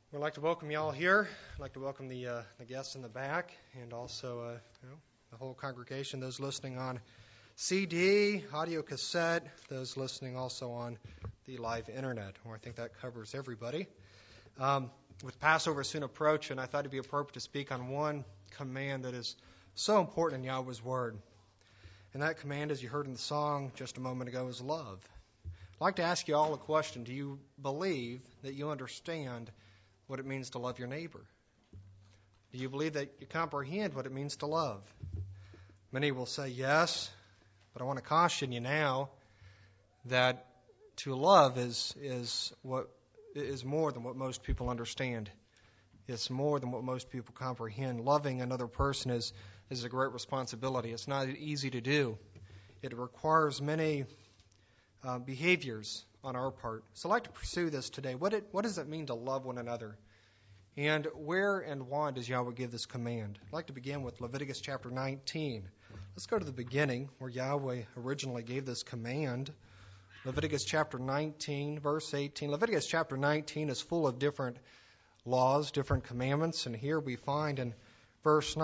We'd like to welcome you all here. I'd like to welcome the guests in the back and also the whole congregation, those listening on CD, audio cassette, those listening also on the live internet. Well, I think that covers everybody. With Passover soon approaching, I thought it'd be appropriate to speak on one command that is so important in Yahweh's Word. And that command, as you heard in the song just a moment ago, is love. I'd like to ask you all a question. Do you believe that you understand what it means to love your neighbor? Do you believe that you comprehend what it means to love? Many will say yes, but I want to caution you now that to love is more than what most people understand. It's more than what most people comprehend. Loving another person is a great responsibility. It's not easy to do. It requires many behaviors on our part. So I'd like to pursue this today. What does it mean to love one another? And where and why does Yahweh give this command? I'd like to begin with Leviticus chapter 19. Let's go to the beginning where Yahweh originally gave this command. Leviticus chapter 19, verse 18. Leviticus chapter 19 is full of different laws, different commandments, and here we find in verse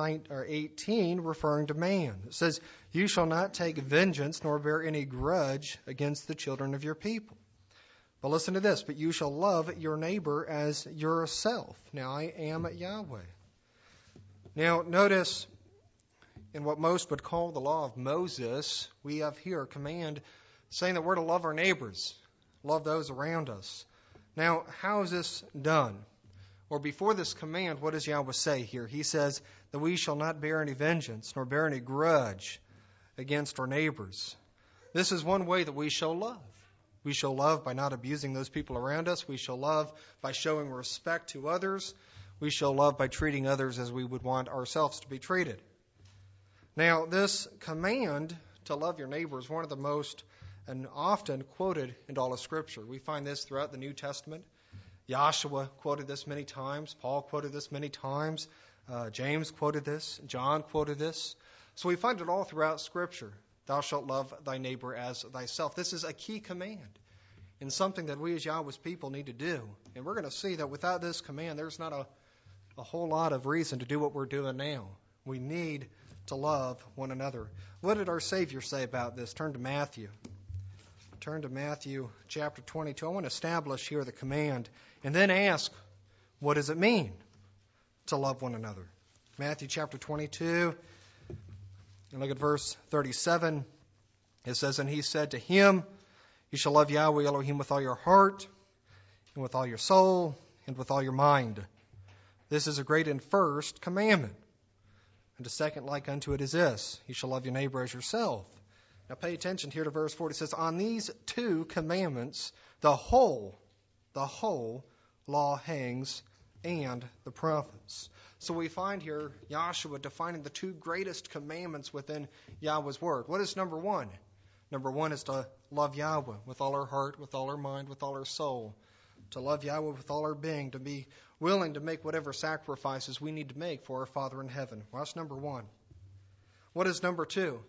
18 referring to man. It says, "You shall not take vengeance nor bear any grudge against the children of your people." But listen to this, "But you shall love your neighbor as yourself. Now I am Yahweh." Now notice, in what most would call the law of Moses, we have here a command saying that we're to love our neighbors, love those around us. Now, how is this done? Or before this command, what does Yahweh say here? He says that we shall not bear any vengeance nor bear any grudge against our neighbors. This is one way that we shall love. We shall love by not abusing those people around us. We shall love by showing respect to others. We shall love by treating others as we would want ourselves to be treated. Now, this command to love your neighbor is one of the most and often quoted in all of Scripture. We find this throughout the New Testament. Joshua quoted this many times. Paul quoted this many times. James quoted this. John quoted this. So we find it all throughout Scripture. Thou shalt love thy neighbor as thyself. This is a key command and something that we as Yahweh's people need to do. And we're going to see that without this command, there's not a whole lot of reason to do what we're doing now. We need to love one another. What did our Savior say about this? Turn to Matthew. Turn to Matthew chapter 22. I want to establish here the command and then ask, what does it mean to love one another? Matthew chapter 22, and look at verse 37. It says, "And he said to him, You shall love Yahweh Elohim with all your heart, and with all your soul, and with all your mind. This is a great and first commandment. And the second like unto it is this, You shall love your neighbor as yourself." Now pay attention here to verse 40. It says, "On these two commandments, the whole law hangs, and the prophets." So we find here Joshua defining the two greatest commandments within Yahweh's Word. What is number one? Number one is to love Yahweh with all our heart, with all our mind, with all our soul. To love Yahweh with all our being, to be willing to make whatever sacrifices we need to make for our Father in heaven. Well, that's number one. What is number two?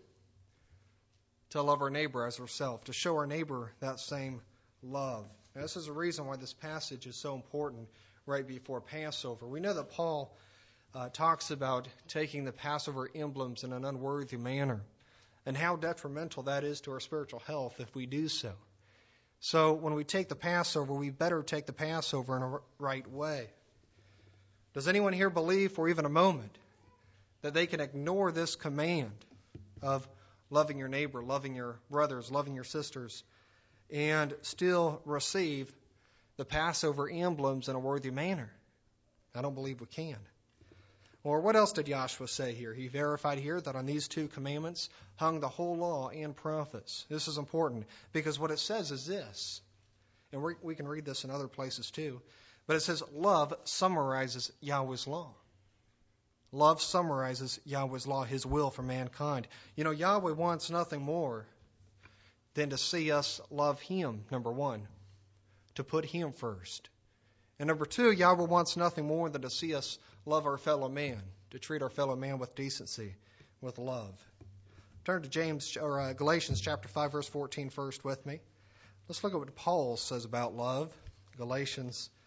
To love our neighbor as ourselves, to show our neighbor that same love. Now, this is the reason why this passage is so important right before Passover. We know that Paul talks about taking the Passover emblems in an unworthy manner and how detrimental that is to our spiritual health if we do so. So when we take the Passover, we better take the Passover in a right way. Does anyone here believe for even a moment that they can ignore this command of loving your neighbor, loving your brothers, loving your sisters, and still receive the Passover emblems in a worthy manner? I don't believe we can. Or what else did Joshua say here? He verified here that on these two commandments hung the whole law and prophets. This is important because what it says is this, and we can read this in other places too, but it says love summarizes Yahweh's law. Love summarizes Yahweh's law, His will for mankind. You know, Yahweh wants nothing more than to see us love Him, number one, to put Him first. And number two, Yahweh wants nothing more than to see us love our fellow man, to treat our fellow man with decency, with love. Turn to Galatians chapter 5, verse 14 first with me. Let's look at what Paul says about love. Galatians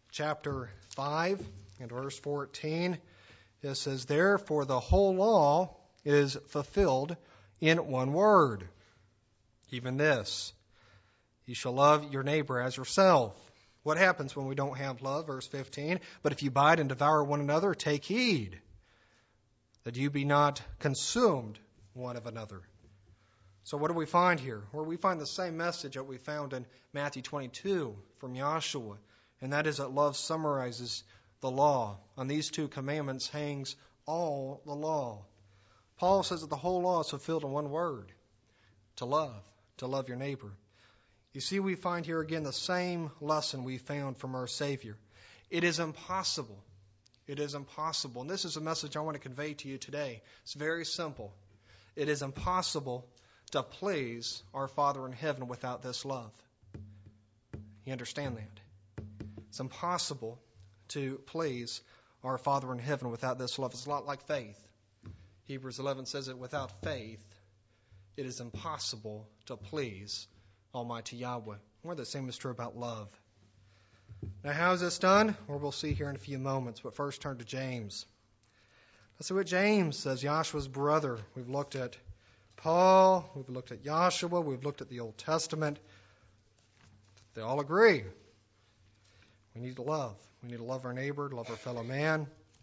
chapter 5 and verse 14. It says, "Therefore the whole law is fulfilled in one word, even this, you shall love your neighbor as yourself." What happens when we don't have love? Verse 15, "But if you bite and devour one another, take heed that you be not consumed one of another." So what do we find here? Well, we find the same message that we found in Matthew 22 from Joshua, and that is that love summarizes the law. On these two commandments hangs all the law. Paul says that the whole law is fulfilled in one word, to love your neighbor. You see, we find here again the same lesson we found from our Savior. It is impossible. It is impossible. And this is a message I want to convey to you today. It's very simple. It is impossible to please our Father in heaven without this love. You understand that? It's impossible to please our Father in heaven without this love. It's a lot like faith. Hebrews 11 says that without faith, it is impossible to please Almighty Yahweh. Well, the same is true about love. Now, how is this done? Well, we'll see here in a few moments. But first, turn to James. Let's see what James says, Joshua's brother. We've looked at Paul, we've looked at Joshua, we've looked at the Old Testament. They all agree. We need to love. We need to love our neighbor, love our fellow man.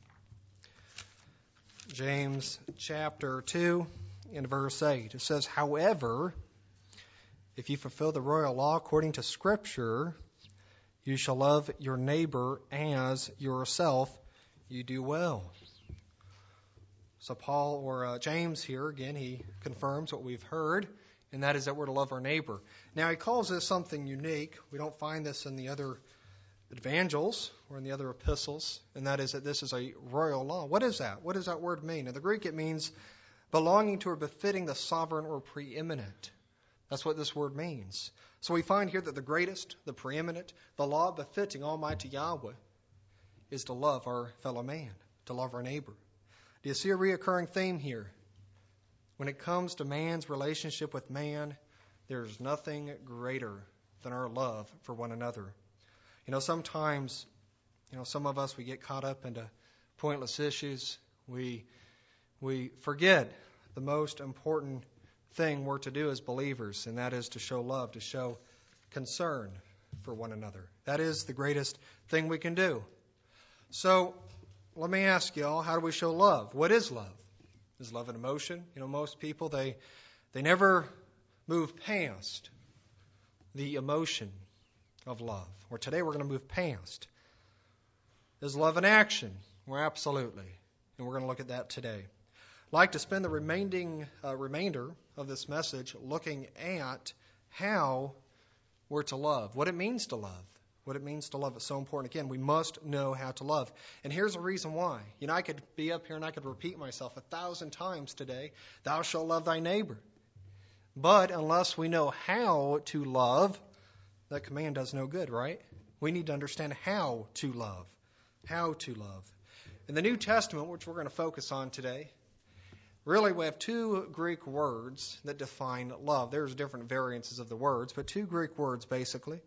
James chapter 2 in verse 8. It says, "However, if you fulfill the royal law according to Scripture, you shall love your neighbor as yourself. You do well." So James here, again, he confirms what we've heard, and that is that we're to love our neighbor. Now, he calls this something unique. We don't find this in the other evangels or in the other epistles, and that is that this is a royal law. What is that? What does that word mean? In the Greek, it means belonging to or befitting the sovereign or preeminent. That's what this word means. So we find here that the greatest, the preeminent, the law befitting Almighty Yahweh is to love our fellow man, to love our neighbor. Do you see a reoccurring theme here? When it comes to man's relationship with man, there's nothing greater than our love for one another. Sometimes, some of us, we get caught up into pointless issues. We forget the most important thing we're to do as believers, and that is to show love, to show concern for one another. That is the greatest thing we can do. So, let me ask you all, how do we show love? What is love? Is love an emotion? Most people, they never move past the emotion of love. Or today we're going to move past. Is love an action? Well, absolutely. And we're going to look at that today. I'd like to spend the remainder of this message looking at how we're to love, what it means to love. What it means to love is so important. Again, we must know how to love. And here's the reason why. I could be up here and I could repeat myself 1,000 times today, "Thou shalt love thy neighbor." But unless we know how to love, that command does no good, right? We need to understand how to love. How to love. In the New Testament, which we're going to focus on today, really we have two Greek words that define love. There's different variances of the words, but two Greek words basically.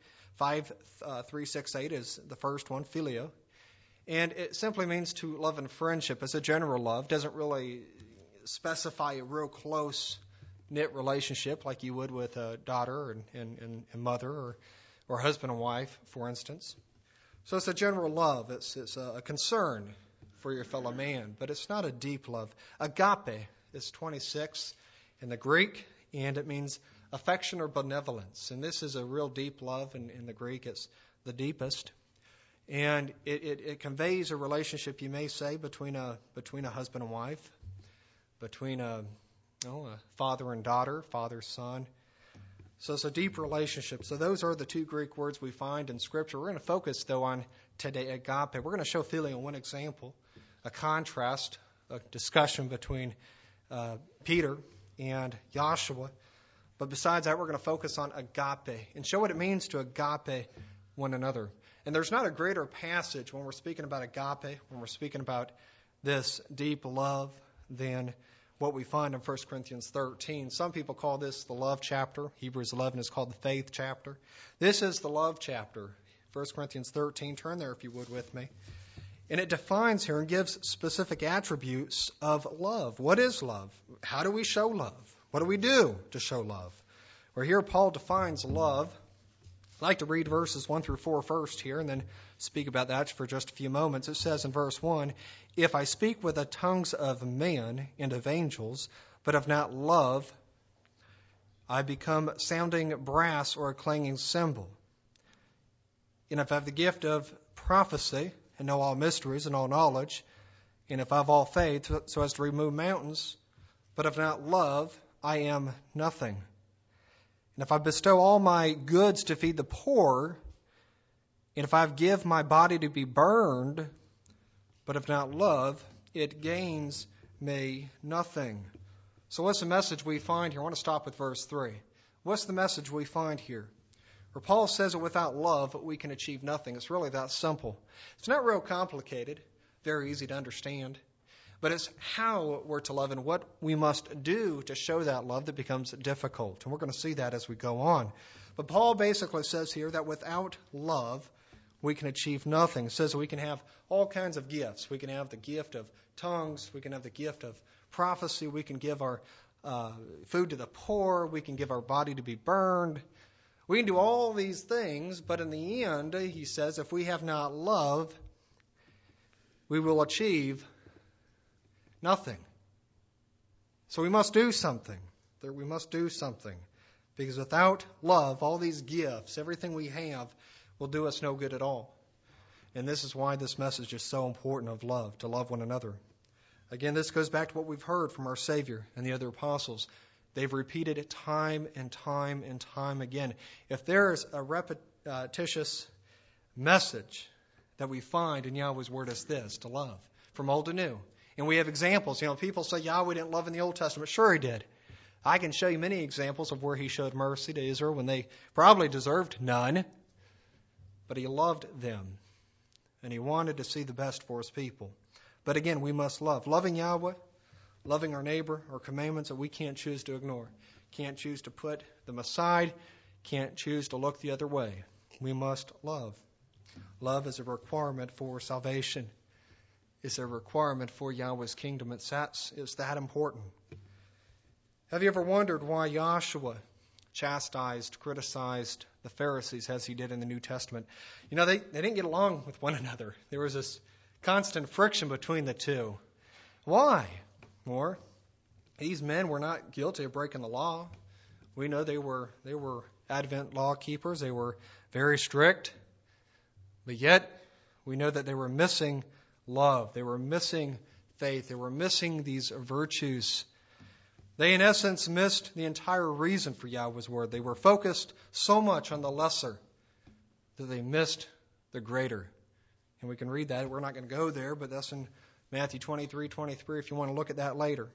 5:368 is the first one, phileo. And it simply means to love in friendship. It's a general love. Doesn't really specify a real close-knit relationship like you would with a daughter and mother or husband and wife, for instance. So it's a general love. It's a concern for your fellow man, but it's not a deep love. Agape is 26 in the Greek, and it means affection or benevolence. And this is a real deep love in the Greek. It's the deepest. And it conveys a relationship, you may say, between a husband and wife, between a father and daughter, father, son. So it's a deep relationship. So those are the two Greek words we find in Scripture. We're going to focus, though, on today agape. We're going to show phileo in one example, a contrast, a discussion between Peter and Joshua. But besides that, we're going to focus on agape and show what it means to agape one another. And there's not a greater passage when we're speaking about agape, when we're speaking about this deep love, than what we find in 1 Corinthians 13. Some people call this the love chapter. Hebrews 11 is called the faith chapter. This is the love chapter. 1 Corinthians 13. Turn there if you would with me. And it defines here and gives specific attributes of love. What is love? How do we show love? What do we do to show love? Well, here Paul defines love. I'd like to read verses 1 through 4 first here and then speak about that for just a few moments. It says in verse 1, "If I speak with the tongues of men and of angels, but have not love, I become sounding brass or a clanging cymbal. And if I have the gift of prophecy and know all mysteries and all knowledge, and if I have all faith so as to remove mountains, but have not love, I am nothing. And if I bestow all my goods to feed the poor, and if I give my body to be burned, but have not love, it gains me nothing." So what's the message we find here? I want to stop with verse 3. What's the message we find here? Where Paul says that without love, we can achieve nothing. It's really that simple. It's not real complicated, very easy to understand. But it's how we're to love and what we must do to show that love that becomes difficult. And we're going to see that as we go on. But Paul basically says here that without love, we can achieve nothing. It says we can have all kinds of gifts. We can have the gift of tongues. We can have the gift of prophecy. We can give our food to the poor. We can give our body to be burned. We can do all these things, but in the end, he says, if we have not love, we will achieve nothing. So we must do something. We must do something. Because without love, all these gifts, everything we have, will do us no good at all. And this is why this message is so important of love, to love one another. Again, this goes back to what we've heard from our Savior and the other apostles. They've repeated it time and time and time again. If there is a repetitious message that we find in Yahweh's Word, is this, to love, from old to new. And we have examples. People say Yahweh didn't love in the Old Testament. Sure He did. I can show you many examples of where He showed mercy to Israel when they probably deserved none. But He loved them. And He wanted to see the best for His people. But again, we must love. Loving Yahweh, loving our neighbor, are commandments that we can't choose to ignore. Can't choose to put them aside. Can't choose to look the other way. We must love. Love is a requirement for salvation. It's a requirement for Yahweh's kingdom. It's that important. Have you ever wondered why Joshua chastised, criticized the Pharisees as he did in the New Testament? They didn't get along with one another. There was this constant friction between the two. Why? Or these men were not guilty of breaking the law. We know they were Advent law keepers. They were very strict. But yet, we know that they were missing love. They were missing faith. They were missing these virtues. They, in essence, missed the entire reason for Yahweh's Word. They were focused so much on the lesser that they missed the greater. And we can read that. We're not going to go there, but that's in Matthew 23:23 if you want to look at that later.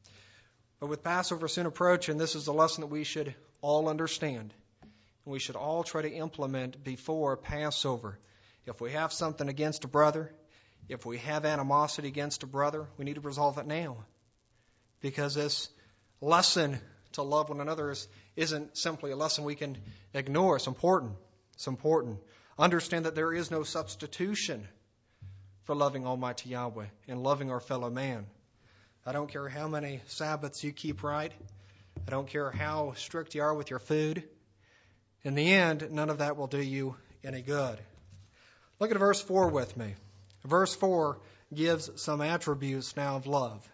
But with Passover soon approaching, this is a lesson that we should all understand. And we should all try to implement before Passover. If we have something against a brother, if we have animosity against a brother, we need to resolve it now. Because this lesson to love one another isn't simply a lesson we can ignore. It's important. It's important. Understand that there is no substitution for loving Almighty Yahweh and loving our fellow man. I don't care how many Sabbaths you keep right. I don't care how strict you are with your food. In the end, none of that will do you any good. Look at verse 4 with me. Verse 4 gives some attributes now of love.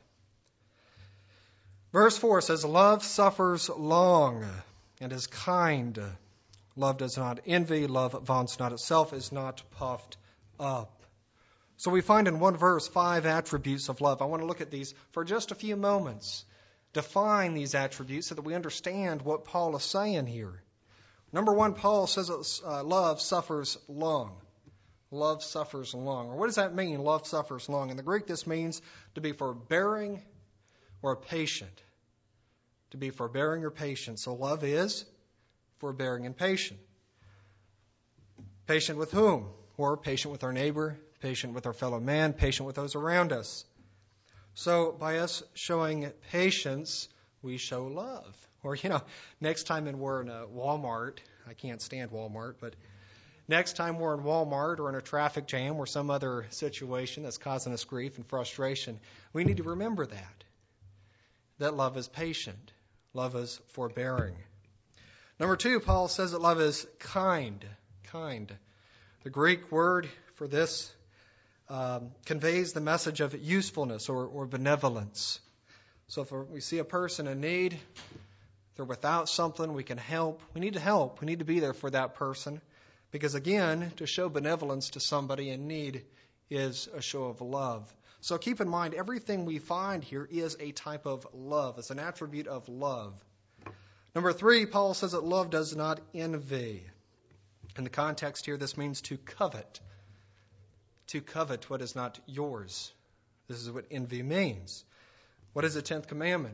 Verse 4 says, "Love suffers long and is kind. Love does not envy. Love vaunts not itself, is not puffed up." So we find in one verse 5 attributes of love. I want to look at these for just a few moments. Define these attributes so that we understand what Paul is saying here. Number 1, Paul says love suffers long. Love suffers long. Or what does that mean, love suffers long? In the Greek, this means to be forbearing or patient. To be forbearing or patient. So love is forbearing and patient. Patient with whom? Or patient with our neighbor, patient with our fellow man, patient with those around us. So by us showing patience, we show love. Or, next time we're in a Walmart, I can't stand Walmart, but Next time we're in Walmart or in a traffic jam or some other situation that's causing us grief and frustration, we need to remember that love is patient, love is forbearing. Number 2, Paul says that love is kind. Kind. The Greek word for this conveys the message of usefulness or benevolence. So if we see a person in need, they're without something, we can help. We need to help. We need to be there for that person. Because again, to show benevolence to somebody in need is a show of love. So keep in mind, everything we find here is a type of love. It's an attribute of love. Number 3, Paul says that love does not envy. In the context here, this means to covet. To covet what is not yours. This is what envy means. What is the 10th commandment?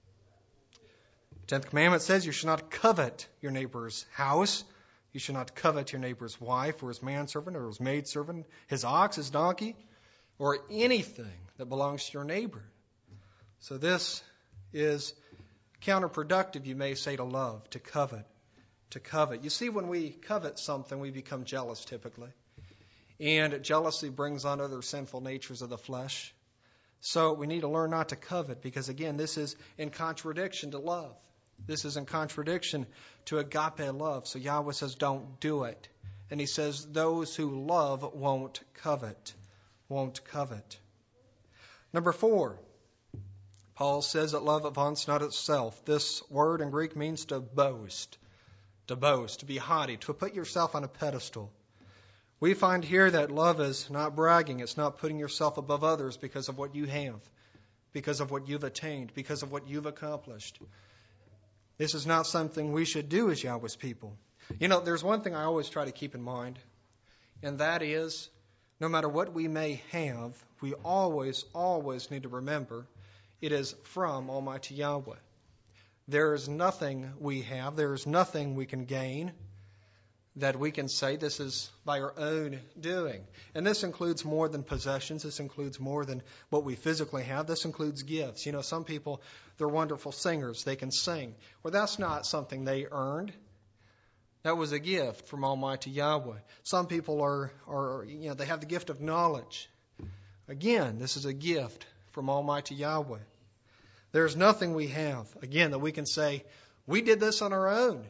The 10th commandment says you should not covet your neighbor's house. You should not covet your neighbor's wife or his manservant or his maidservant, his ox, his donkey, or anything that belongs to your neighbor. So this is counterproductive, you may say, to love, to covet. To covet. You see, when we covet something, we become jealous typically. And jealousy brings on other sinful natures of the flesh. So we need to learn not to covet because, again, this is in contradiction to love. This is in contradiction to agape love. So Yahweh says, don't do it. And he says, those who love won't covet. Won't covet. Number 4, Paul says that love vaunts not itself. This word in Greek means to boast. To boast, to be haughty, to put yourself on a pedestal. We find here that love is not bragging. It's not putting yourself above others because of what you have, because of what you've attained, because of what you've accomplished. This is not something we should do as Yahweh's people. You know, there's one thing I always try to keep in mind, and that is, no matter what we may have, we always need to remember it is from Almighty Yahweh. There is nothing we have, there is nothing we can gain that we can say this is by our own doing. And this includes more than possessions. This includes more than what we physically have. This includes gifts. You know, some people, they're wonderful singers. They can sing. Well, that's not something they earned. That was a gift from Almighty Yahweh. Some people are they have the gift of knowledge. Again, this is a gift from Almighty Yahweh. There's nothing we have, again, that we can say, we did this on our own.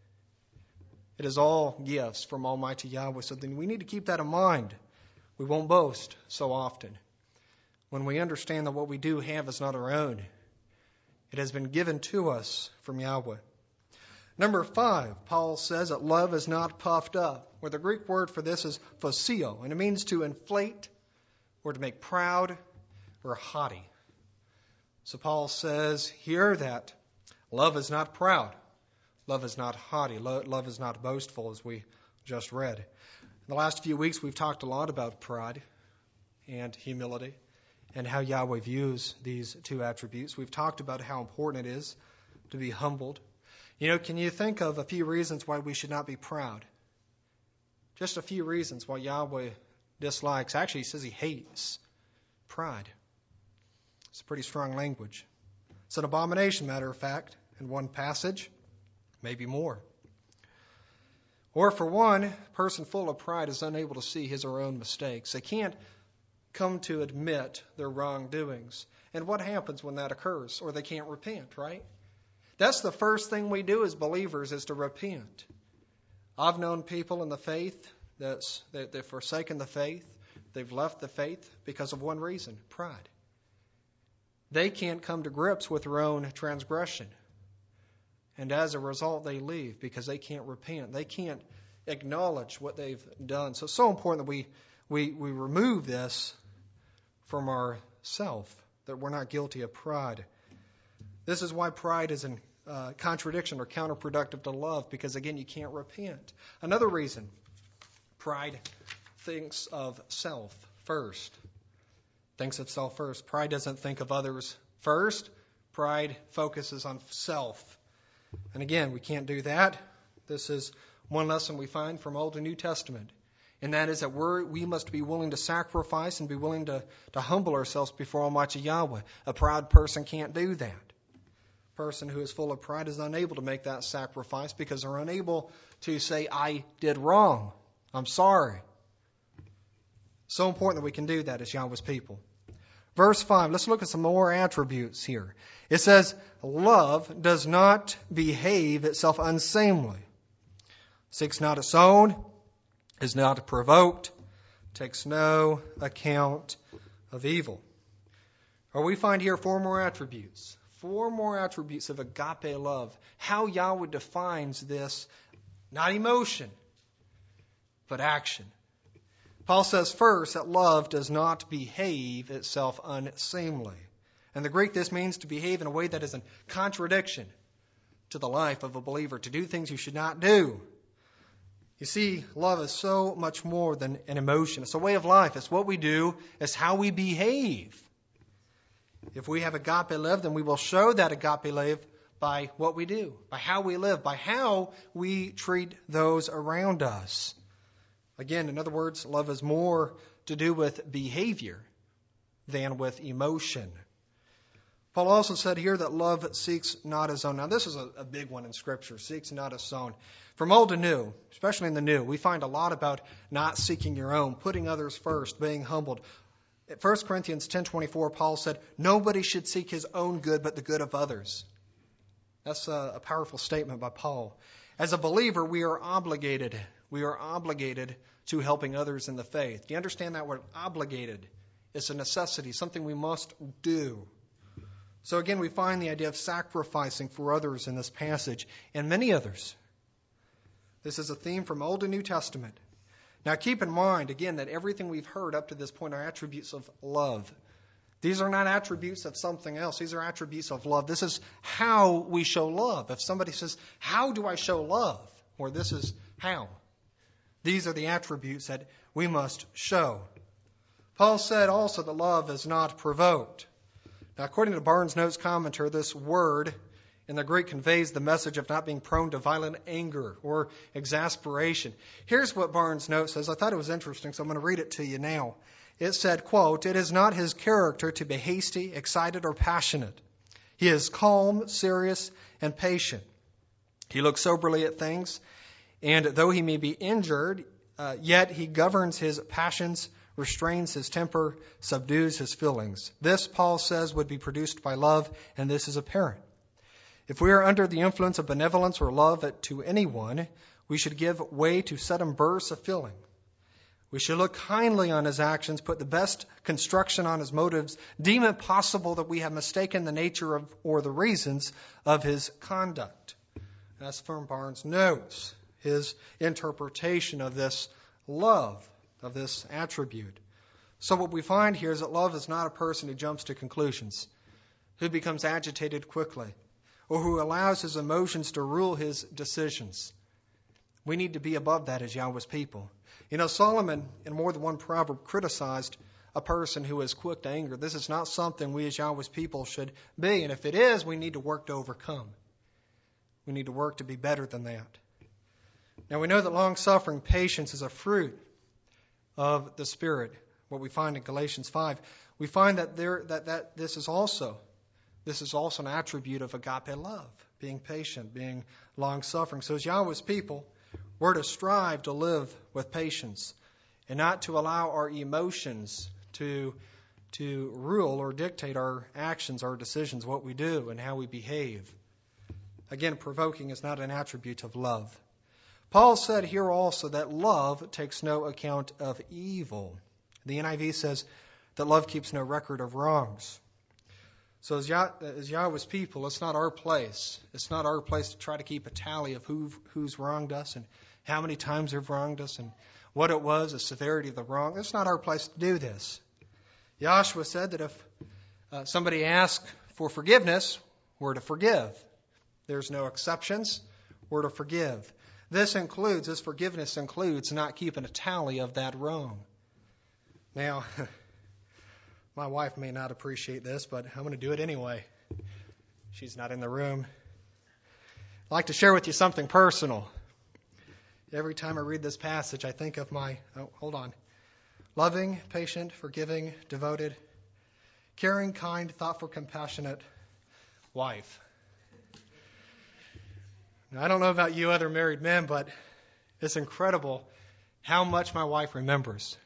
It is all gifts from Almighty Yahweh. So then we need to keep that in mind. We won't boast so often. When we understand that what we do have is not our own. It has been given to us from Yahweh. Number 5, Paul says that love is not puffed up. Where the Greek word for this is phosio. And it means to inflate or to make proud or haughty. So Paul says here that love is not proud. Love is not haughty. Love is not boastful, as we just read. In the last few weeks, we've talked a lot about pride and humility and how Yahweh views these two attributes. We've talked about how important it is to be humbled. You know, can you think of a few reasons why we should not be proud? Just a few reasons why Yahweh dislikes, actually he says he hates pride. It's pretty strong language. It's an abomination, matter of fact, in one passage. Maybe more. Or for one, a person full of pride is unable to see his or her own mistakes. They can't come to admit their wrongdoings. And what happens when that occurs? Or they can't repent, right? That's the first thing we do as believers is to repent. I've known people in the faith they've forsaken the faith. They've left the faith because of one reason, pride. They can't come to grips with their own transgression. And as a result, they leave because they can't repent. They can't acknowledge what they've done. So it's so important that we remove this from ourselves, that we're not guilty of pride. This is why pride is in contradiction or counterproductive to love, because, again, you can't repent. Another reason, pride thinks of self first. Thinks of self first. Pride doesn't think of others first. Pride focuses on self. And again, we can't do that. This is one lesson we find from Old and New Testament. And that is that we must be willing to sacrifice and be willing to humble ourselves before Almighty Yahweh. A proud person can't do that. A person who is full of pride is unable to make that sacrifice because they're unable to say, I did wrong. I'm sorry. So important that we can do that as Yahweh's people. Verse 5, let's look at some more attributes here. It says, love does not behave itself unseemly, seeks not its own, is not provoked, takes no account of evil. Or we find here four more attributes of agape love. How Yahweh defines this, not emotion, but action. Paul says first that love does not behave itself unseemly. In the Greek, this means to behave in a way that is in contradiction to the life of a believer, to do things you should not do. You see, love is so much more than an emotion. It's a way of life. It's what we do. It's how we behave. If we have agape love, then we will show that agape love by what we do, by how we live, by how we treat those around us. Again, in other words, love is more to do with behavior than with emotion. Paul also said here that love seeks not his own. Now, this is a big one in Scripture, seeks not his own. From old to new, especially in the new, we find a lot about not seeking your own, putting others first, being humbled. At 1 Corinthians 10:24, Paul said, nobody should seek his own good but the good of others. That's a powerful statement by Paul. As a believer, we are obligated to helping others in the faith. Do you understand that word obligated? It's a necessity, something we must do. So again, we find the idea of sacrificing for others in this passage and many others. This is a theme from Old and New Testament. Now keep in mind, again, that everything we've heard up to this point are attributes of love. These are not attributes of something else. These are attributes of love. This is how we show love. If somebody says, how do I show love? Or this is how. These are the attributes that we must show. Paul said also that love is not provoked. Now, according to Barnes' Notes commentary, this word in the Greek conveys the message of not being prone to violent anger or exasperation. Here's what Barnes' Notes says. I thought it was interesting, so I'm going to read it to you now. It said, quote, it is not his character to be hasty, excited, or passionate. He is calm, serious, and patient. He looks soberly at things, and though he may be injured, yet he governs his passions, restrains his temper, subdues his feelings. This, Paul says, would be produced by love, and this is apparent. If we are under the influence of benevolence or love to anyone, we should give way to sudden bursts of feeling. We should look kindly on his actions, put the best construction on his motives, deem it possible that we have mistaken the nature of or the reasons of his conduct. That's from Barnes' Notes, his interpretation of this love, of this attribute. So what we find here is that love is not a person who jumps to conclusions, who becomes agitated quickly, or who allows his emotions to rule his decisions. We need to be above that as Yahweh's people. You know, Solomon, in more than one proverb, criticized a person who is quick to anger. This is not something we as Yahweh's people should be. And if it is, we need to work to overcome. We need to work to be better than that. Now, we know that long-suffering patience is a fruit of the Spirit. What we find in Galatians 5, we find that this is also an attribute of agape love, being patient, being long-suffering. So as Yahweh's people, we're to strive to live with patience and not to allow our emotions to rule or dictate our actions, our decisions, what we do and how we behave. Again, provoking is not an attribute of love. Paul said here also that love takes no account of evil. The NIV says that love keeps no record of wrongs. So as Yahweh's people, it's not our place. It's not our place to try to keep a tally of who's wronged us and how many times they've wronged us and what it was, the severity of the wrong. It's not our place to do this. Joshua said that if somebody asks for forgiveness, we're to forgive. There's no exceptions. We're to forgive. This forgiveness includes not keeping a tally of that wrong. Now, my wife may not appreciate this, but I'm going to do it anyway. She's not in the room. I'd like to share with you something personal. Every time I read this passage, I think of my, loving, patient, forgiving, devoted, caring, kind, thoughtful, compassionate wife. Now, I don't know about you other married men, but it's incredible how much my wife remembers.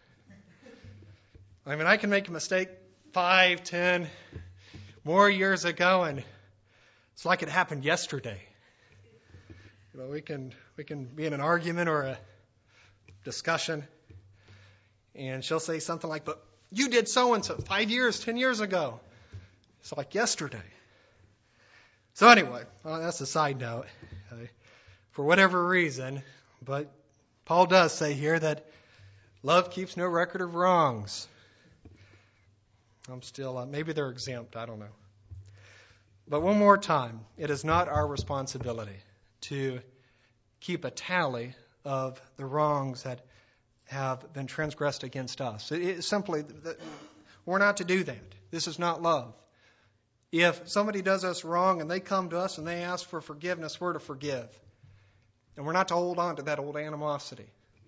I mean, I can make a mistake 5, 10 more years ago, and it's like it happened yesterday. You know, we can be in an argument or a discussion, and she'll say something like, "But you did so and so 5 years, 10 years ago." It's like yesterday. So anyway, that's a side note. For whatever reason, but Paul does say here that love keeps no record of wrongs. I'm still, maybe they're exempt, I don't know. But one more time, it is not our responsibility to keep a tally of the wrongs that have been transgressed against us. It simply, we're not to do that. This is not love. If somebody does us wrong and they come to us and they ask for forgiveness, we're to forgive. And we're not to hold on to that old animosity.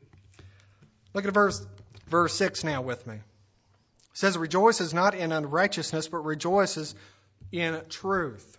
Look at verse 6 now with me. It says, "Rejoices not in unrighteousness, but rejoices in truth."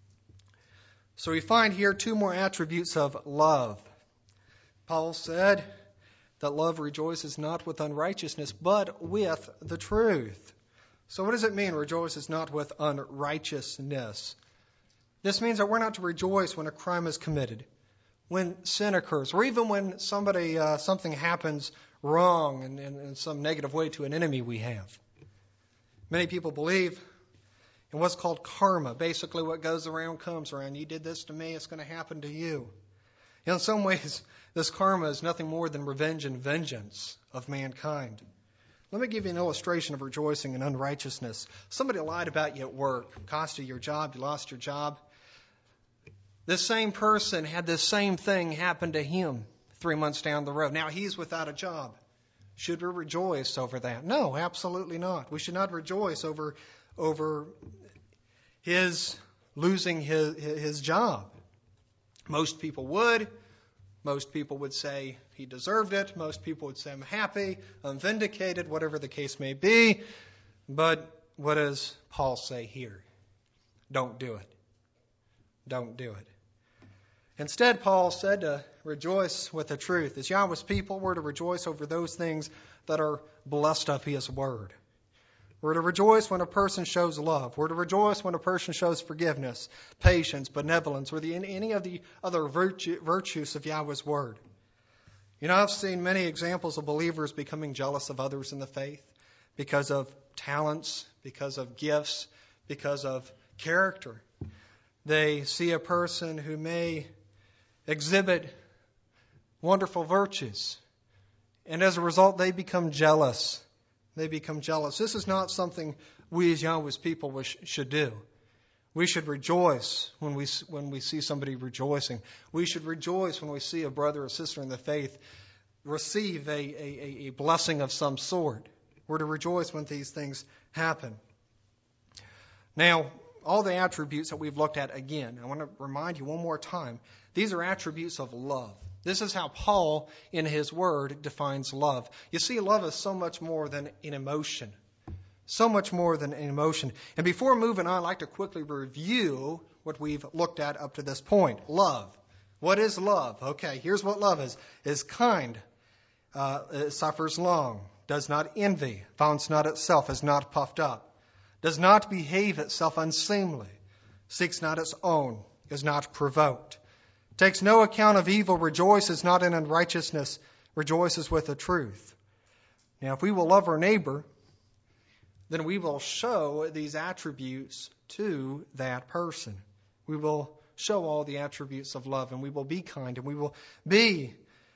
So we find here two more attributes of love. Paul said that love rejoices not with unrighteousness, but with the truth. So what does it mean, rejoices not with unrighteousness? This means that we're not to rejoice when a crime is committed, when sin occurs, or even when something happens wrong in some negative way to an enemy we have. Many people believe in what's called karma. Basically, what goes around comes around. You did this to me, it's going to happen to you. In some ways, this karma is nothing more than revenge and vengeance of mankind. Let me give you an illustration of rejoicing in unrighteousness. Somebody lied about you at work, cost you your job, you lost your job. This same person had this same thing happen to him 3 months down the road. Now he's without a job. Should we rejoice over that? No, absolutely not. We should not rejoice over his losing his job. Most people would. Most people would say he deserved it. Most people would say I'm happy, I'm vindicated, whatever the case may be. But what does Paul say here? Don't do it. Don't do it. Instead, Paul said to rejoice with the truth. As Yahweh's people, we're to rejoice over those things that are blessed of His Word. We're to rejoice when a person shows love. We're to rejoice when a person shows forgiveness, patience, benevolence, or any of the other virtues of Yahweh's Word. You know, I've seen many examples of believers becoming jealous of others in the faith because of talents, because of gifts, because of character. They see a person who may exhibit wonderful virtues, and as a result, they become jealous. They become jealous. This is not something we as Yahweh's people should do. We should rejoice when we see somebody rejoicing. We should rejoice when we see a brother or sister in the faith receive a blessing of some sort. We're to rejoice when these things happen. Now, all the attributes that we've looked at again, I want to remind you one more time, these are attributes of love. This is how Paul, in his word, defines love. You see, love is so much more than an emotion. So much more than an emotion. And before moving on, I'd like to quickly review what we've looked at up to this point. Love. What is love? Okay, here's what love is. Is kind, suffers long, does not envy, vaunts not itself, is not puffed up, does not behave itself unseemly, seeks not its own, is not provoked, takes no account of evil, rejoices not in unrighteousness, rejoices with the truth. Now, if we will love our neighbor, then we will show these attributes to that person. We will show all the attributes of love, and we will be kind, and we will be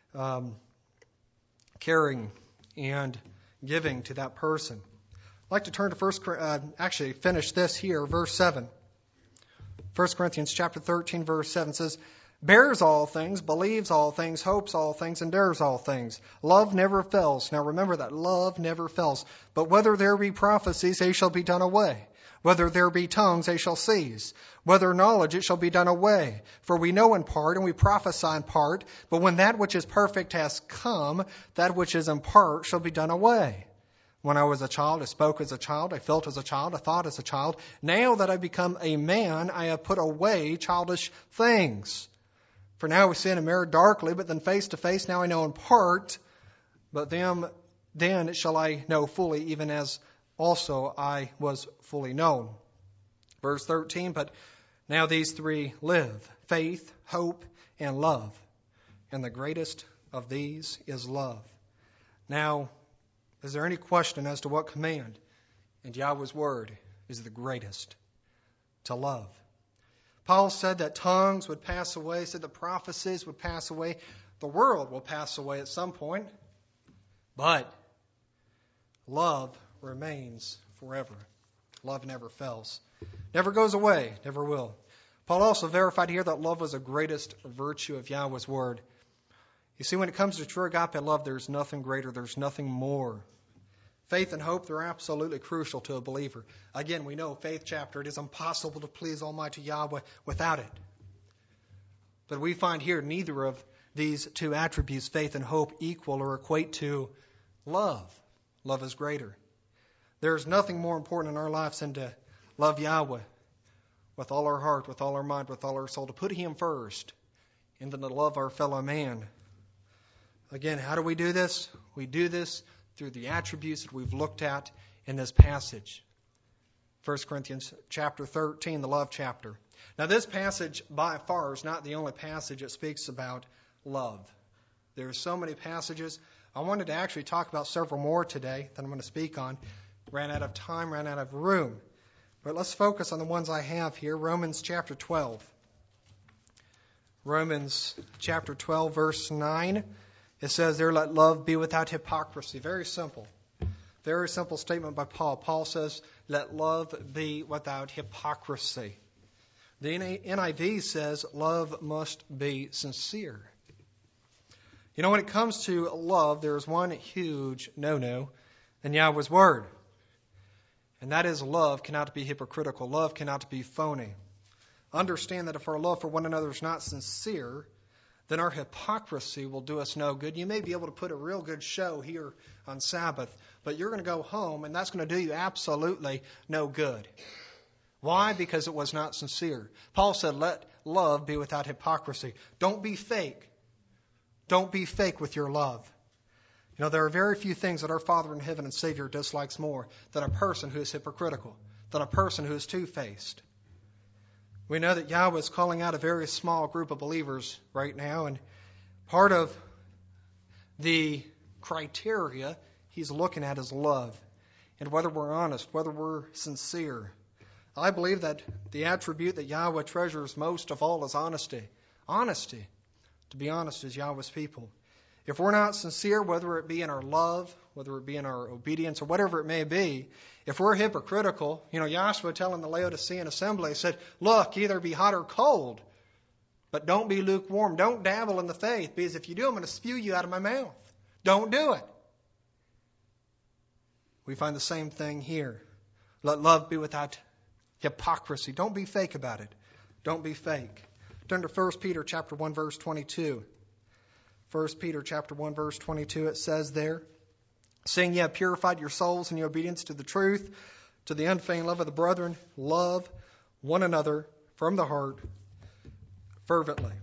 caring and giving to that person. I'd like to turn to finish this here, verse 7. 1 Corinthians chapter 13, verse 7 says, bears all things, believes all things, hopes all things, endures all things. Love never fails. Now remember that. Love never fails. But whether there be prophecies, they shall be done away. Whether there be tongues, they shall cease. Whether knowledge, it shall be done away. For we know in part, and we prophesy in part. But when that which is perfect has come, that which is in part shall be done away. When I was a child, I spoke as a child, I felt as a child, I thought as a child. Now that I become a man, I have put away childish things. For now we see in a mirror darkly, but then face to face. Now I know in part, but them then shall I know fully, even as also I was fully known. Verse 13, but now these three live, faith, hope, and love. And the greatest of these is love. Now, is there any question as to what command in Yahweh's word is the greatest? To love. Paul said that tongues would pass away, said the prophecies would pass away. The world will pass away at some point. But love remains forever. Love never fails. Never goes away, never will. Paul also verified here that love was the greatest virtue of Yahweh's word. You see, when it comes to true agape love, there's nothing greater, there's nothing more. Faith and hope, they're absolutely crucial to a believer. Again, we know, faith chapter, it is impossible to please Almighty Yahweh without it. But we find here neither of these two attributes, faith and hope, equal or equate to love. Love is greater. There's nothing more important in our lives than to love Yahweh with all our heart, with all our mind, with all our soul, to put Him first, and then to love our fellow man. Again, how do we do this? We do this through the attributes that we've looked at in this passage. 1 Corinthians chapter 13, the love chapter. Now this passage by far is not the only passage that speaks about love. There are so many passages. I wanted to actually talk about several more today that I'm going to speak on. Ran out of time, ran out of room. But let's focus on the ones I have here. Romans chapter 12. Romans chapter 12, verse 9. It says there, let love be without hypocrisy. Very simple. Very simple statement by Paul. Paul says, let love be without hypocrisy. The NIV says, love must be sincere. You know, when it comes to love, there's one huge no-no in Yahweh's word. And that is love cannot be hypocritical. Love cannot be phony. Understand that if our love for one another is not sincere, then our hypocrisy will do us no good. You may be able to put a real good show here on Sabbath, but you're going to go home, and that's going to do you absolutely no good. Why? Because it was not sincere. Paul said, let love be without hypocrisy. Don't be fake. Don't be fake with your love. You know, there are very few things that our Father in heaven and Savior dislikes more than a person who is hypocritical, than a person who is two-faced. We know that Yahweh is calling out a very small group of believers right now, and part of the criteria He's looking at is love, and whether we're honest, whether we're sincere. I believe that the attribute that Yahweh treasures most of all is honesty. Honesty, to be honest, is Yahweh's people. If we're not sincere, whether it be in our love, whether it be in our obedience, or whatever it may be, if we're hypocritical, you know, Joshua telling the Laodicean assembly said, look, either be hot or cold, but don't be lukewarm. Don't dabble in the faith, because if you do, I'm going to spew you out of my mouth. Don't do it. We find the same thing here. Let love be without hypocrisy. Don't be fake about it. Don't be fake. Turn to 1 Peter chapter 1, verse 22. 1 Peter chapter 1, verse 22, it says there, seeing ye have purified your souls in your obedience to the truth, to the unfeigned love of the brethren, love one another from the heart fervently.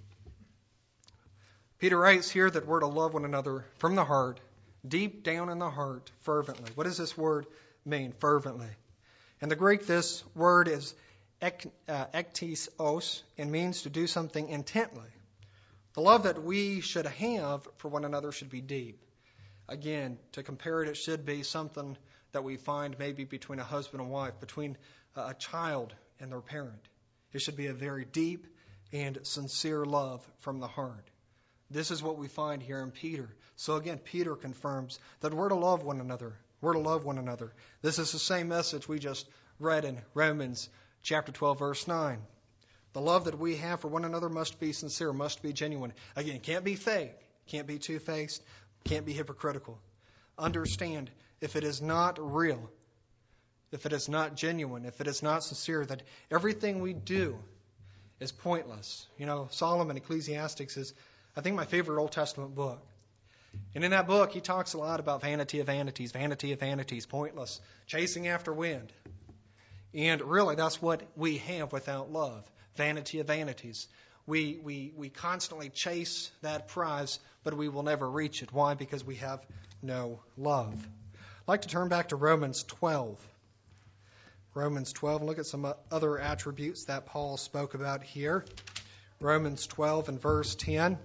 Peter writes here that we're to love one another from the heart, deep down in the heart, fervently. What does this word mean, fervently? In the Greek, this word is ektisos, and means to do something intently. The love that we should have for one another should be deep. Again, to compare it, it should be something that we find maybe between a husband and wife, between a child and their parent. It should be a very deep and sincere love from the heart. This is what we find here in Peter. So again, Peter confirms that we're to love one another. We're to love one another. This is the same message we just read in Romans chapter 12, verse 9. The love that we have for one another must be sincere, must be genuine. Again, can't be fake, can't be two-faced, can't be hypocritical. Understand, if it is not real, if it is not genuine, if it is not sincere, that everything we do is pointless. You know, Solomon, Ecclesiastes, is, I think, my favorite Old Testament book. And in that book, he talks a lot about vanity of vanities, pointless, chasing after wind. And really, that's what we have without love. Vanity of vanities. We constantly chase that prize, but we will never reach it. Why? Because we have no love. I'd like to turn back to Romans 12. Romans 12, and look at some other attributes that Paul spoke about here. Romans 12 and verse 10.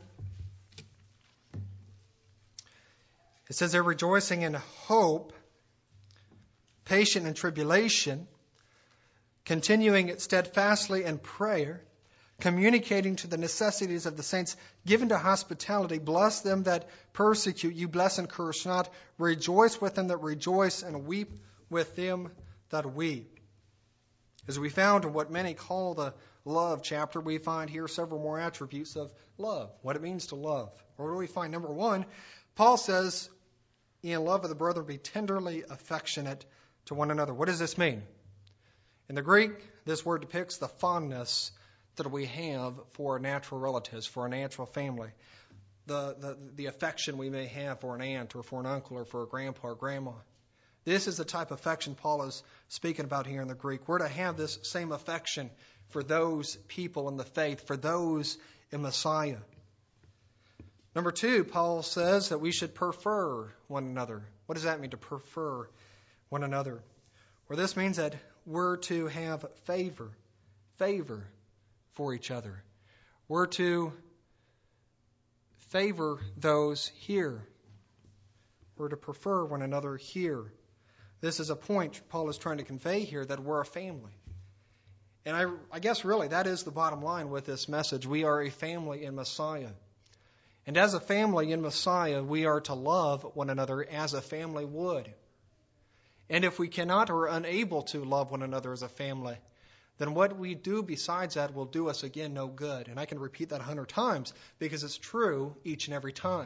It says, they're rejoicing in hope, patient in tribulation, continuing steadfastly in prayer, communicating to the necessities of the saints, given to hospitality. Bless them that persecute you, bless and curse not. Rejoice with them that rejoice, and weep with them that weep. As we found in what many call the love chapter, we find here several more attributes of love, what it means to love. Where do we find? Number one, Paul says, in love of the brother, be tenderly affectionate to one another. What does this mean? In the Greek, this word depicts the fondness that we have for our natural relatives, for our natural family. The affection we may have for an aunt or for an uncle or for a grandpa or grandma. This is the type of affection Paul is speaking about here in the Greek. We're to have this same affection for those people in the faith, for those in Messiah. Number two, Paul says that we should prefer one another. What does that mean, to prefer one another? Well, this means that we're to have favor for each other. We're to favor those here. We're to prefer one another here. This is a point Paul is trying to convey here, that we're a family. And I guess really that is the bottom line with this message. We are a family in Messiah. And as a family in Messiah, we are to love one another as a family would. And if we cannot or are unable to love one another as a family, then what we do besides that will do us again no good. And I can repeat that 100 times because it's true each and every time.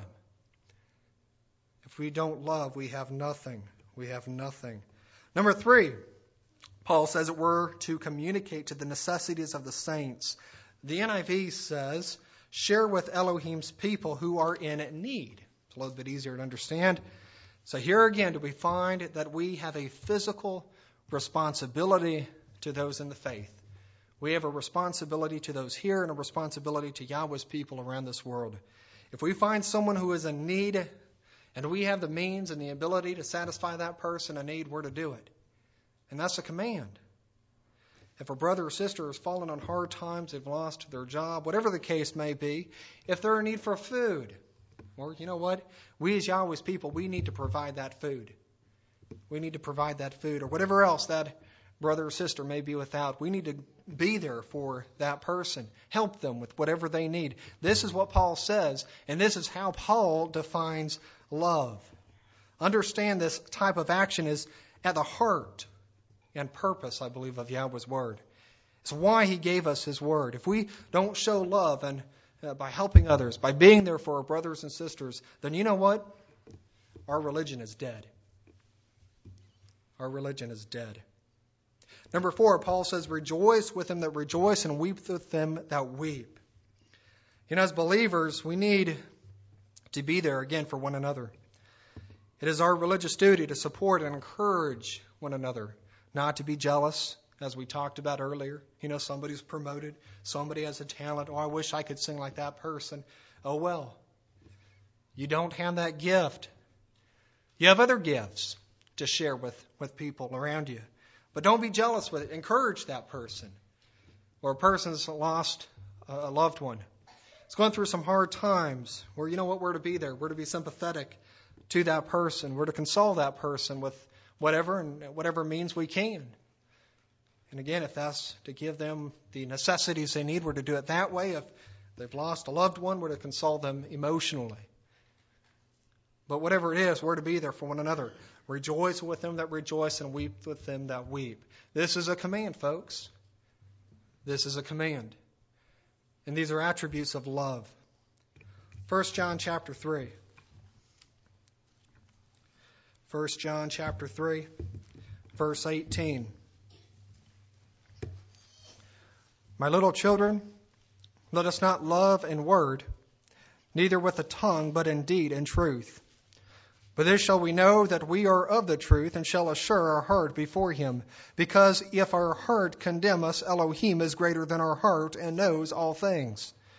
If we don't love, we have nothing. We have nothing. Number three, Paul says that we're to communicate to the necessities of the saints. The NIV says, share with Elohim's people who are in need. It's a little bit easier to understand. So here again do we find that we have a physical responsibility to those in the faith. We have a responsibility to those here and a responsibility to Yahweh's people around this world. If we find someone who is in need and we have the means and the ability to satisfy that person in need, we're to do it. And that's a command. If a brother or sister has fallen on hard times, they've lost their job, whatever the case may be, if they're in need for food, or you know what? We as Yahweh's people, we need to provide that food. We need to provide that food or whatever else that brother or sister may be without. We need to be there for that person. Help them with whatever they need. This is what Paul says, and this is how Paul defines love. Understand this type of action is at the heart and purpose, I believe, of Yahweh's Word. It's why He gave us His Word. If we don't show love and by helping others, by being there for our brothers and sisters, then you know what? Our religion is dead. Our religion is dead. Number 4, Paul says, rejoice with them that rejoice and weep with them that weep. You know, as believers, we need to be there again for one another. It is our religious duty to support and encourage one another, not to be jealous, as we talked about earlier. You know, somebody's promoted, somebody has a talent. Oh, I wish I could sing like that person. Oh, well, you don't have that gift. You have other gifts to share with people around you. But don't be jealous with it. Encourage that person. Or a person's lost a loved one. It's going through some hard times where, you know what, we're to be there. We're to be sympathetic to that person. We're to console that person with whatever means we can. And again, if that's to give them the necessities they need, we're to do it that way. If they've lost a loved one, we're to console them emotionally. But whatever it is, we're to be there for one another. Rejoice with them that rejoice and weep with them that weep. This is a command, folks. This is a command. And these are attributes of love. 1 John chapter 3. 1 John chapter 3, verse 18. My little children, let us not love in word, neither with the tongue, but in deed and truth. But this shall we know that we are of the truth, and shall assure our heart before Him. Because if our heart condemn us, Elohim is greater than our heart, and knows all things.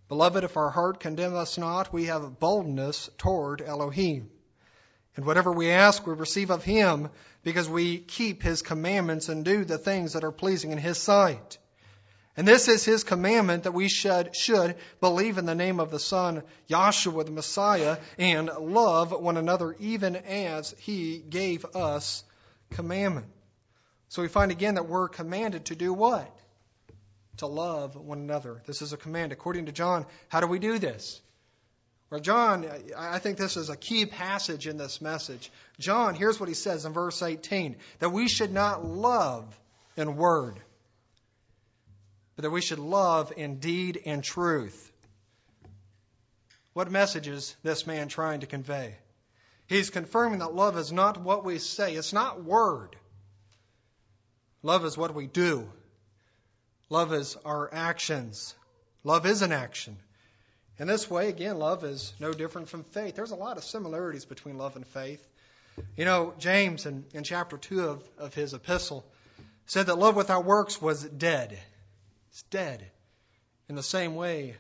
Beloved, if our heart condemn us not, we have boldness toward Elohim. And whatever we ask, we receive of Him, because we keep His commandments and do the things that are pleasing in His sight. And this is His commandment, that we should believe in the name of the Son, Yahshua the Messiah, and love one another even as He gave us commandment. So we find again that we're commanded to do what? To love one another. This is a command. According to John, how do we do this? Well, John, I think this is a key passage in this message. John, here's what he says in verse 18, that we should not love in word, but that we should love in deed and truth. What message is this man trying to convey? He's confirming that love is not what we say. It's not word. Love is what we do. Love is our actions. Love is an action. In this way, again, love is no different from faith. There's a lot of similarities between love and faith. You know, James in chapter 2 of his epistle said that love without works was dead. It's dead. In the same way,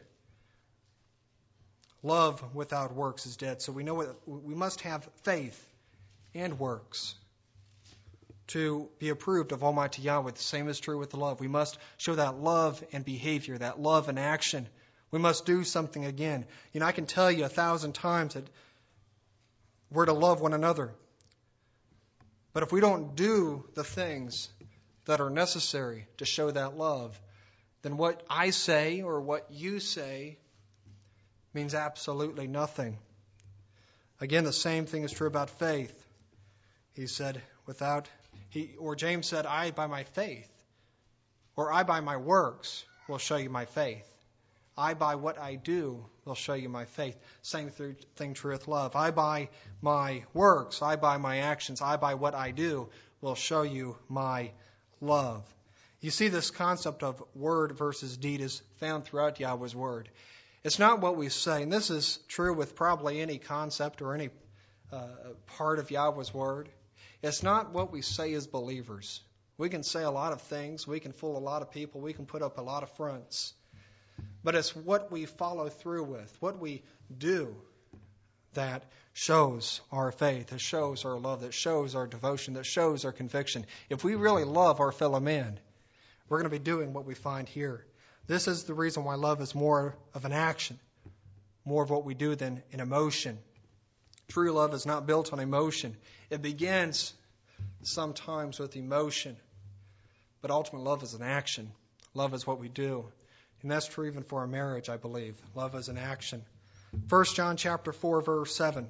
love without works is dead. So we know we must have faith and works to be approved of Almighty Yahweh. The same is true with the love. We must show that love and behavior, that love and action. We must do something again. You know, I can tell you 1,000 times that we're to love one another. But if we don't do the things that are necessary to show that love, then what I say or what you say means absolutely nothing. Again, the same thing is true about faith. He said, James said, I by my faith, or I by my works will show you my faith. I by what I do will show you my faith. Same thing true with love. I by my works, I by my actions, I by what I do will show you my love. You see, this concept of word versus deed is found throughout Yahweh's word. It's not what we say, and this is true with probably any concept or any part of Yahweh's word. It's not what we say as believers. We can say a lot of things. We can fool a lot of people. We can put up a lot of fronts. But it's what we follow through with, what we do, that shows our faith, that shows our love, that shows our devotion, that shows our conviction. If we really love our fellow man, we're going to be doing what we find here. This is the reason why love is more of an action, more of what we do than an emotion. True love is not built on emotion. It begins sometimes with emotion, but ultimately love is an action. Love is what we do. And that's true even for a marriage, I believe. Love is an action. 1 John chapter 4, verse 7.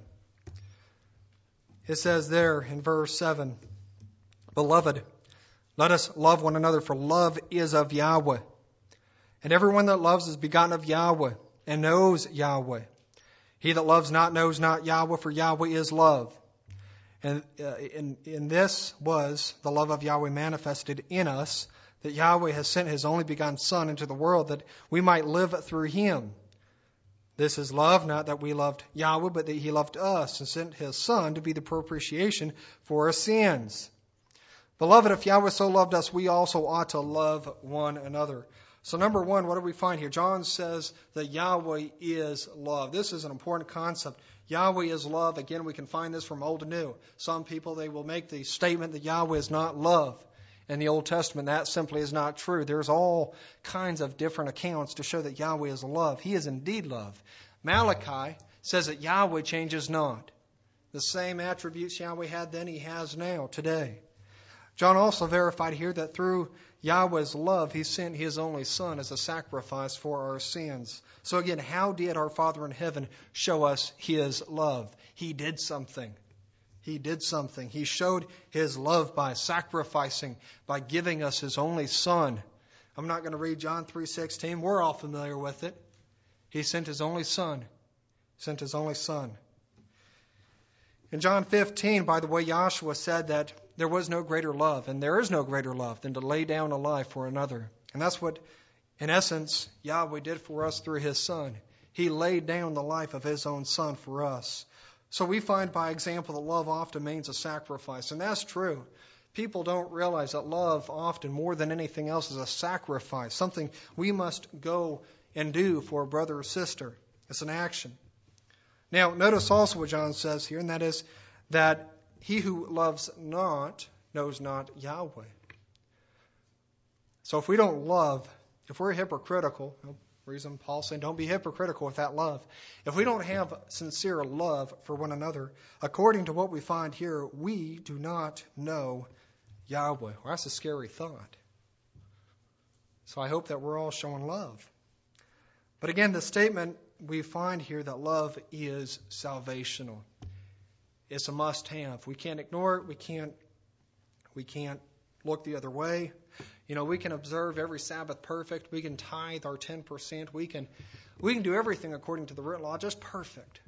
It says there in verse 7, Beloved, let us love one another, for love is of Yahweh. And everyone that loves is begotten of Yahweh, and knows Yahweh. He that loves not knows not Yahweh, for Yahweh is love. And in this was the love of Yahweh manifested in us, that Yahweh has sent His only begotten Son into the world, that we might live through Him. This is love, not that we loved Yahweh, but that He loved us and sent His Son to be the propitiation for our sins. Beloved, if Yahweh so loved us, we also ought to love one another. So number one, what do we find here? John says that Yahweh is love. This is an important concept. Yahweh is love. Again, we can find this from Old and New. Some people, they will make the statement that Yahweh is not love. In the Old Testament, that simply is not true. There's all kinds of different accounts to show that Yahweh is love. He is indeed love. Malachi says that Yahweh changes not. The same attributes Yahweh had then, He has now, today. John also verified here that through Yahweh's love, He sent His only Son as a sacrifice for our sins. So again, how did our Father in heaven show us His love? He did something. He did something. He showed His love by sacrificing, by giving us His only Son. I'm not going to read John 3:16. We're all familiar with it. He sent His only Son. Sent His only Son. In John 15, by the way, Yahshua said that there was no greater love, and there is no greater love than to lay down a life for another. And that's what, in essence, Yahweh did for us through His Son. He laid down the life of His own Son for us. So we find, by example, that love often means a sacrifice. And that's true. People don't realize that love often, more than anything else, is a sacrifice, something we must go and do for a brother or sister. It's an action. Now, notice also what John says here, and that is that he who loves not knows not Yahweh. So if we don't love, if we're hypocritical, the reason Paul's saying don't be hypocritical with that love. If we don't have sincere love for one another, according to what we find here, we do not know Yahweh. Well, that's a scary thought. So I hope that we're all showing love. But again, the statement we find here that love is salvational. It's a must-have. We can't ignore it. We can't look the other way. We can observe every Sabbath perfect. We can tithe our 10%. We can do everything according to the written law, just perfect.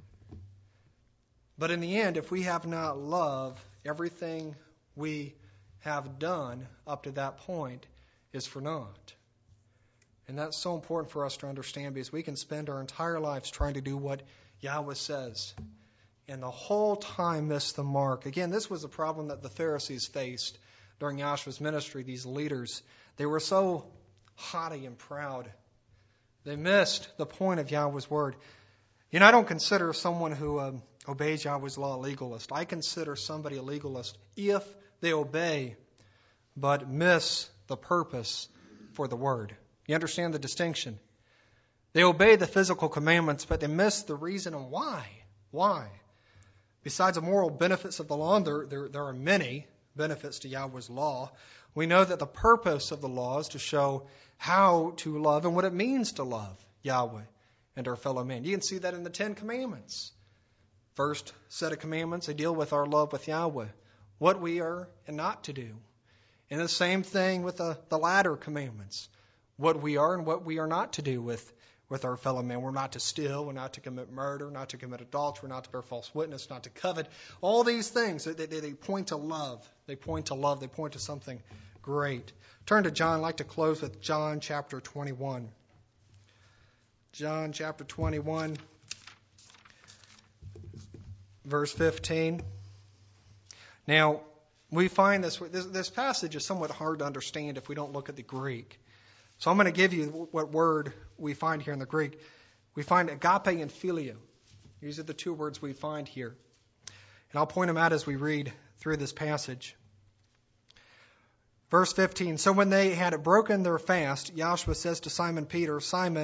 But in the end, if we have not love, everything we have done up to that point is for naught. And that's so important for us to understand, because we can spend our entire lives trying to do what Yahweh says and the whole time miss the mark. Again, this was a problem that the Pharisees faced during Yahshua's ministry. These leaders, they were so haughty and proud. They missed the point of Yahweh's word. I don't consider someone who obeys Yahweh's law a legalist. I consider somebody a legalist if they obey but miss the purpose for the word. You understand the distinction? They obey the physical commandments, but they miss the reason and why. Why? Besides the moral benefits of the law, there are many benefits to Yahweh's law. We know that the purpose of the law is to show how to love and what it means to love Yahweh and our fellow man. You can see that in the 10 Commandments. First set of commandments, they deal with our love with Yahweh, what we are and not to do. And the same thing with the latter commandments, what we are and what we are not to do with our fellow man. We're not to steal, we're not to commit murder, not to commit adultery, not to bear false witness, not to covet. All these things, they point to love. They point to love. They point to something great. Turn to John. I'd like to close with John chapter 21. John chapter 21, verse 15. Now, we find this passage is somewhat hard to understand if we don't look at the Greek. So I'm going to give you what word we find here in the Greek. We find agape and phileo. These are the two words we find here. And I'll point them out as we read through this passage. Verse 15, so when they had broken their fast, Yahshua says to Simon Peter, Simon,